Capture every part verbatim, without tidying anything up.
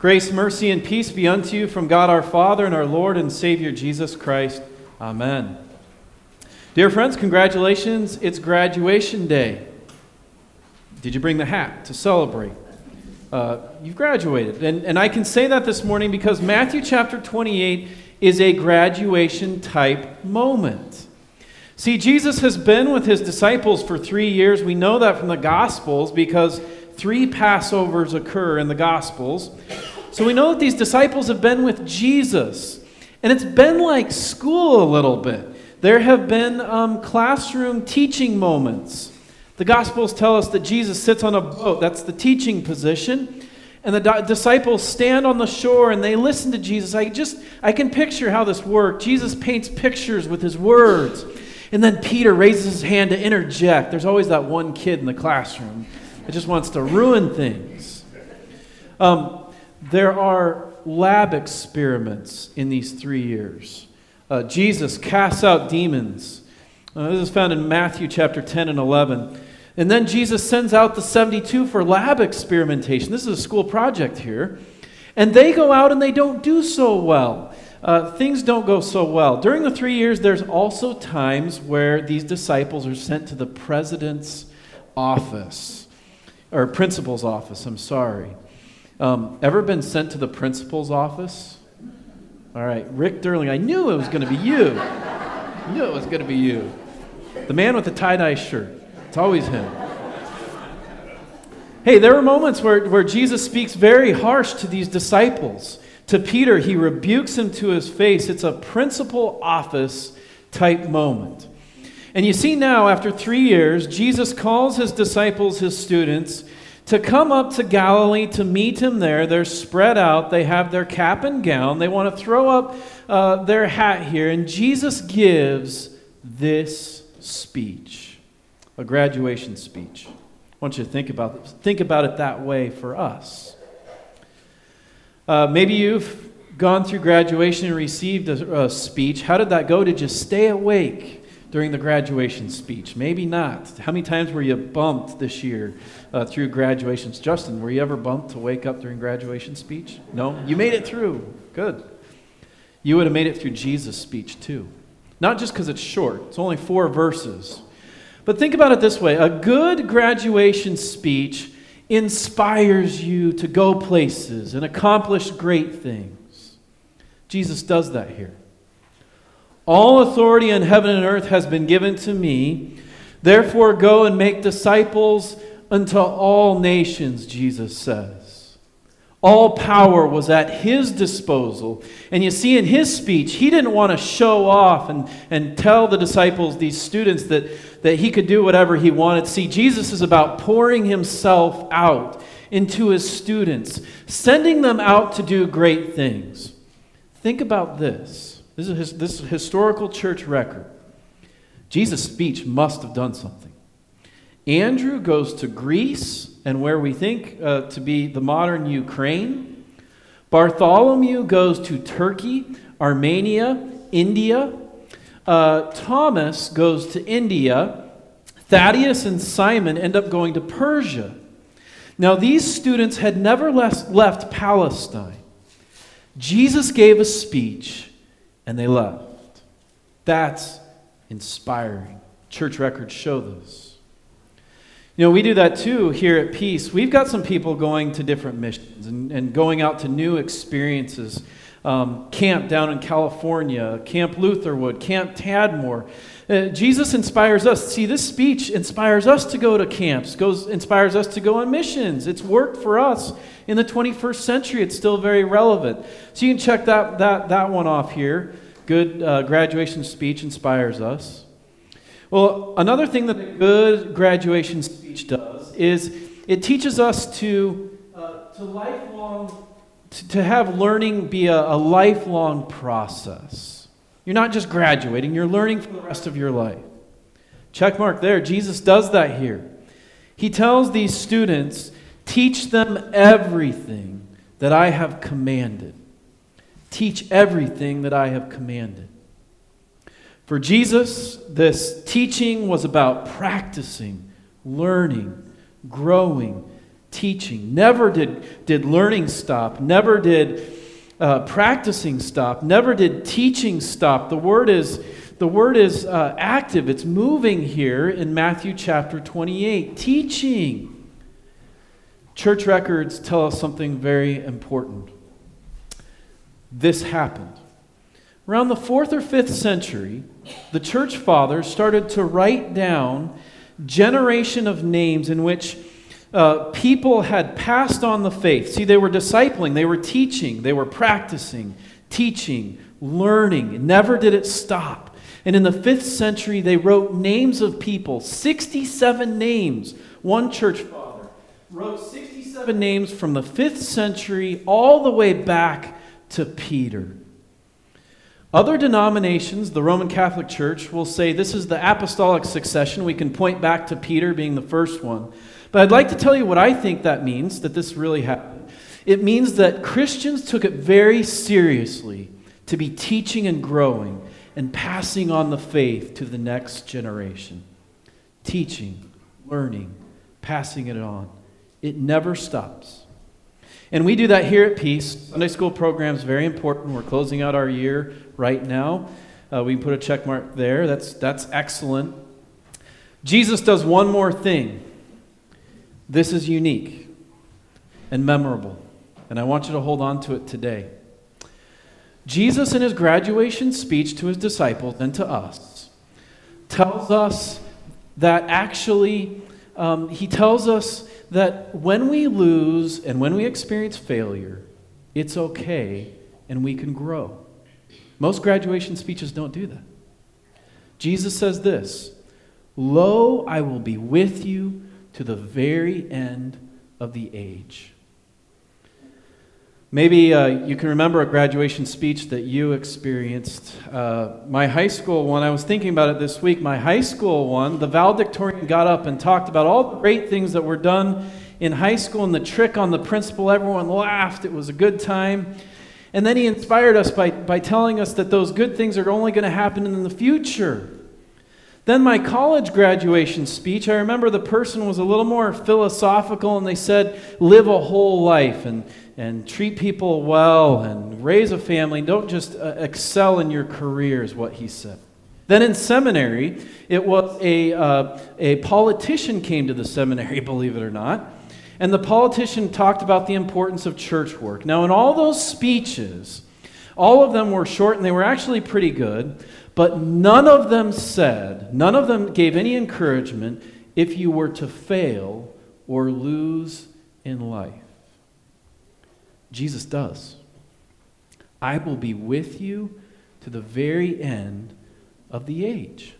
Grace, mercy, and peace be unto you from God our Father and our Lord and Savior Jesus Christ. Amen. Dear friends, congratulations. It's graduation day. Did you bring the hat to celebrate? Uh, you've graduated. And, and I can say that this morning because Matthew chapter twenty-eight is a graduation type moment. See, Jesus has been with his disciples for three years. We know that from the Gospels because three Passovers occur in the Gospels. So we know that these disciples have been with Jesus. And it's been like school a little bit. There have been um, classroom teaching moments. The Gospels tell us that Jesus sits on a boat. That's the teaching position. And the di- disciples stand on the shore and they listen to Jesus. I just, I can picture how this worked. Jesus paints pictures with his words. And then Peter raises his hand to interject. There's always that one kid in the classroom that just wants to ruin things. Um, there are lab experiments in these three years. Uh, Jesus casts out demons. Uh, this is found in Matthew chapter ten and eleven. And then Jesus sends out the seventy-two for lab experimentation. This is a school project here. And they go out and they don't do so well. Uh, things don't go so well. During the three years, there's also times where these disciples are sent to the president's office, or principal's office, I'm sorry. Um, ever been sent to the principal's office? All right, Rick Durling, I knew it was going to be you. I knew it was going to be you. The man with the tie-dye shirt. It's always him. Hey, there were moments where, where Jesus speaks very harsh to these disciples. To Peter, he rebukes him to his face. It's a principal office type moment. And you see now, after three years, Jesus calls his disciples, his students, to come up to Galilee to meet him there. They're spread out. They have their cap and gown. They want to throw up uh, their hat here. And Jesus gives this speech, a graduation speech. I want you to think about it, think about it that way for us. Uh, maybe you've gone through graduation and received a, a speech. How did that go? Did you stay awake during the graduation speech? Maybe not. How many times were you bumped this year uh, through graduations? Justin, were you ever bumped to wake up during graduation speech? No? You made it through. Good. You would have made it through Jesus' speech too. Not just because it's short. It's only four verses. But think about it this way. A good graduation speech inspires you to go places and accomplish great things. Jesus does that here. All authority in heaven and earth has been given to me. Therefore, go and make disciples unto all nations, Jesus says. All power was at his disposal. And you see in his speech, he didn't want to show off and, and tell the disciples, these students, that, that he could do whatever he wanted. See, Jesus is about pouring himself out into his students, sending them out to do great things. Think about this. This is his, this is historical church record. Jesus' speech must have done something. Andrew goes to Greece, and where we think uh, to be the modern Ukraine. Bartholomew goes to Turkey, Armenia, India. Uh, Thomas goes to India. Thaddeus and Simon end up going to Persia. Now, these students had never left, left Palestine. Jesus gave a speech, and they left. That's inspiring. Church records show this. You know, we do that too here at Peace. We've got some people going to different missions and, and going out to new experiences. Um, camp down in California, Camp Lutherwood, Camp Tadmore. Uh, Jesus inspires us. See, this speech inspires us to go to camps, goes inspires us to go on missions. It's worked for us in the twenty-first century. It's still very relevant. So you can check that, that, that one off here. Good uh, graduation speech inspires us. Well, another thing that a good graduation speech does is it teaches us to uh, to lifelong to, to have learning be a, a lifelong process. You're not just graduating; you're learning for the rest of your life. Check mark there. Jesus does that here. He tells these students, "Teach them everything that I have commanded. Teach everything that I have commanded." For Jesus, this teaching was about practicing, learning, growing, teaching. Never did, did learning stop. Never did uh, practicing stop. Never did teaching stop. The word is, the word is uh, active. It's moving here in Matthew chapter twenty-eight. Teaching. Church records tell us something very important. This happened. Around the fourth or fifth century, the church fathers started to write down generation of names in which uh, people had passed on the faith. See, they were discipling, they were teaching, they were practicing, teaching, learning. Never did it stop. And in the fifth century, they wrote names of people, sixty-seven names. One church father wrote sixty-seven names from the fifth century all the way back to Peter. Other denominations, the Roman Catholic Church, will say this is the apostolic succession. We can point back to Peter being the first one. But I'd like to tell you what I think that means, that this really happened. It means that Christians took it very seriously to be teaching and growing and passing on the faith to the next generation. Teaching, learning, passing it on. It never stops. And we do that here at Peace. Sunday school program is very important. We're closing out our year right now. Uh, we can put a check mark there. That's, that's excellent. Jesus does one more thing. This is unique and memorable. And I want you to hold on to it today. Jesus, in his graduation speech to his disciples and to us, tells us that actually, um, he tells us that when we lose and when we experience failure, it's okay and we can grow. Most graduation speeches don't do that. Jesus says this, "Lo, I will be with you to the very end of the age." Maybe uh, you can remember a graduation speech that you experienced. Uh, my high school one, I was thinking about it this week. My high school one, the valedictorian got up and talked about all the great things that were done in high school and the trick on the principal. Everyone laughed. It was a good time. And then he inspired us by, by telling us that those good things are only going to happen in the future. Then my college graduation speech, I remember the person was a little more philosophical, and they said, live a whole life and, and treat people well and raise a family. Don't just uh, excel in your career is what he said. Then in seminary, it was a, uh, a politician came to the seminary, believe it or not, and the politician talked about the importance of church work. Now in all those speeches, all of them were short and they were actually pretty good, but none of them said, none of them gave any encouragement if you were to fail or lose in life. Jesus does. I will be with you to the very end of the age.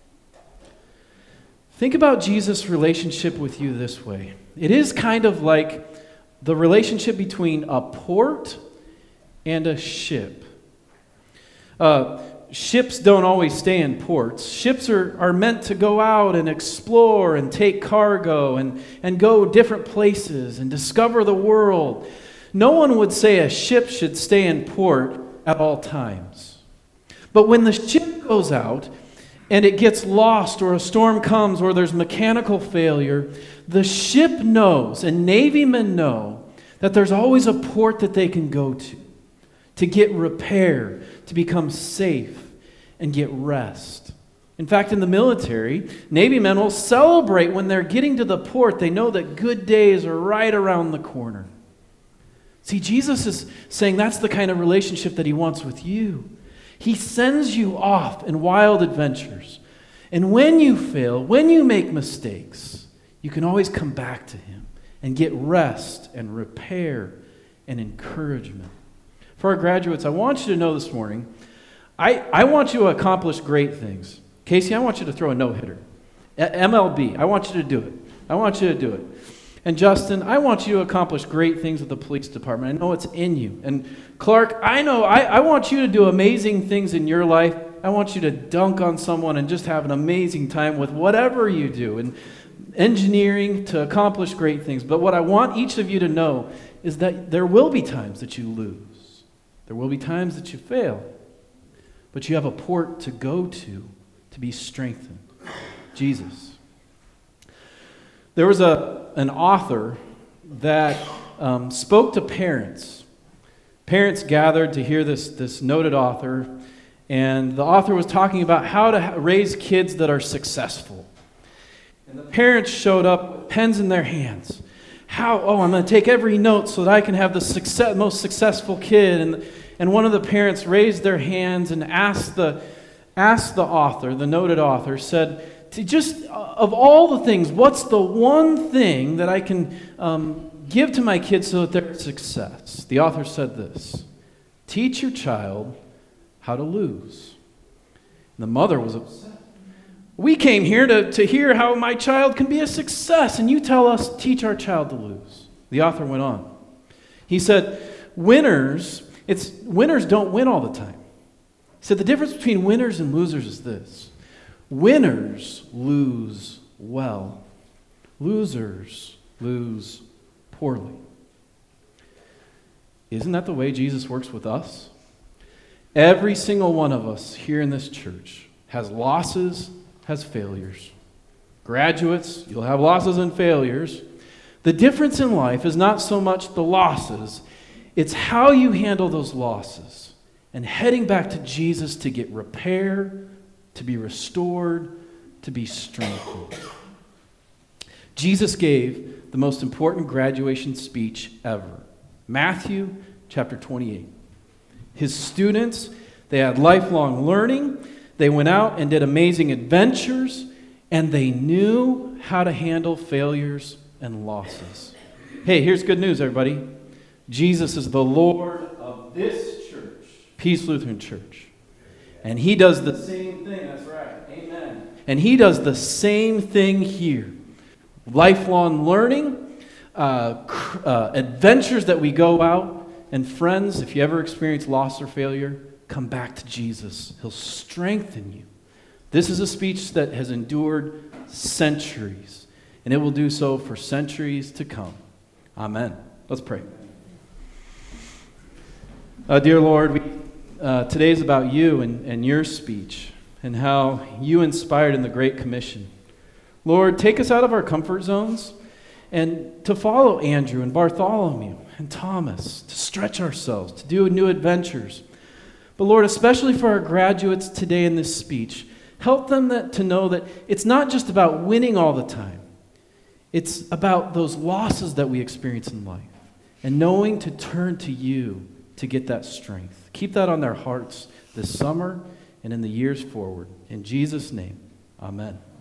Think about Jesus' relationship with you this way. It is kind of like the relationship between a port and a ship. Uh, ships don't always stay in ports. Ships are, are meant to go out and explore and take cargo and, and go different places and discover the world. No one would say a ship should stay in port at all times. But when the ship goes out and it gets lost or a storm comes or there's mechanical failure, the ship knows, and Navy men know, that there's always a port that they can go to, to get repair, to become safe, and get rest. In fact, in the military, Navy men will celebrate when they're getting to the port. They know that good days are right around the corner. See, Jesus is saying that's the kind of relationship that he wants with you. He sends you off in wild adventures. And when you fail, when you make mistakes, you can always come back to him and get rest and repair and encouragement. For our graduates, I want you to know this morning, I, I want you to accomplish great things. Casey, I want you to throw a no-hitter. M L B, I want you to do it. I want you to do it. And Justin, I want you to accomplish great things with the police department. I know it's in you. And Clark, I know, I, I want you to do amazing things in your life. I want you to dunk on someone and just have an amazing time with whatever you do. And engineering to accomplish great things. But what I want each of you to know is that there will be times that you lose. There will be times that you fail. But you have a port to go to to be strengthened. Jesus. There was a an author that um, spoke to parents. Parents gathered to hear this, this noted author, and the author was talking about how to ha- raise kids that are successful. And the parents showed up with pens in their hands. How, oh, I'm going to take every note so that I can have the success, most successful kid. And, and one of the parents raised their hands and asked the, asked the author, the noted author, said, to just, of all the things, what's the one thing that I can um, give to my kids so that they're a success? The author said this: teach your child how to lose. And the mother was upset. We came here to, to hear how my child can be a success, and you tell us, teach our child to lose. The author went on. He said, winners, it's winners don't win all the time. He said the difference between winners and losers is this: winners lose well. Losers lose poorly. Isn't that the way Jesus works with us? Every single one of us here in this church has losses, has failures. Graduates, you'll have losses and failures. The difference in life is not so much the losses, it's how you handle those losses and heading back to Jesus to get repair, to be restored, to be strengthened. Jesus gave the most important graduation speech ever. Matthew chapter twenty-eight. His students, they had lifelong learning. They went out and did amazing adventures, and they knew how to handle failures and losses. Hey, here's good news, everybody. Jesus is the Lord of this church, Peace Lutheran Church. And he does the same thing. That's right. Amen. And he does the same thing here. Lifelong learning, uh, cr- uh, adventures that we go out. And friends, if you ever experience loss or failure, come back to Jesus. He'll strengthen you. This is a speech that has endured centuries, and it will do so for centuries to come. Amen. Let's pray. Uh, dear Lord, we, uh, today is about you and, and your speech and how you inspired in the Great Commission. Lord, take us out of our comfort zones and to follow Andrew and Bartholomew and Thomas, to stretch ourselves, to do new adventures. But Lord, especially for our graduates today in this speech, help them that, to know that it's not just about winning all the time. It's about those losses that we experience in life and knowing to turn to you to get that strength. Keep that on their hearts this summer and in the years forward. In Jesus' name, amen.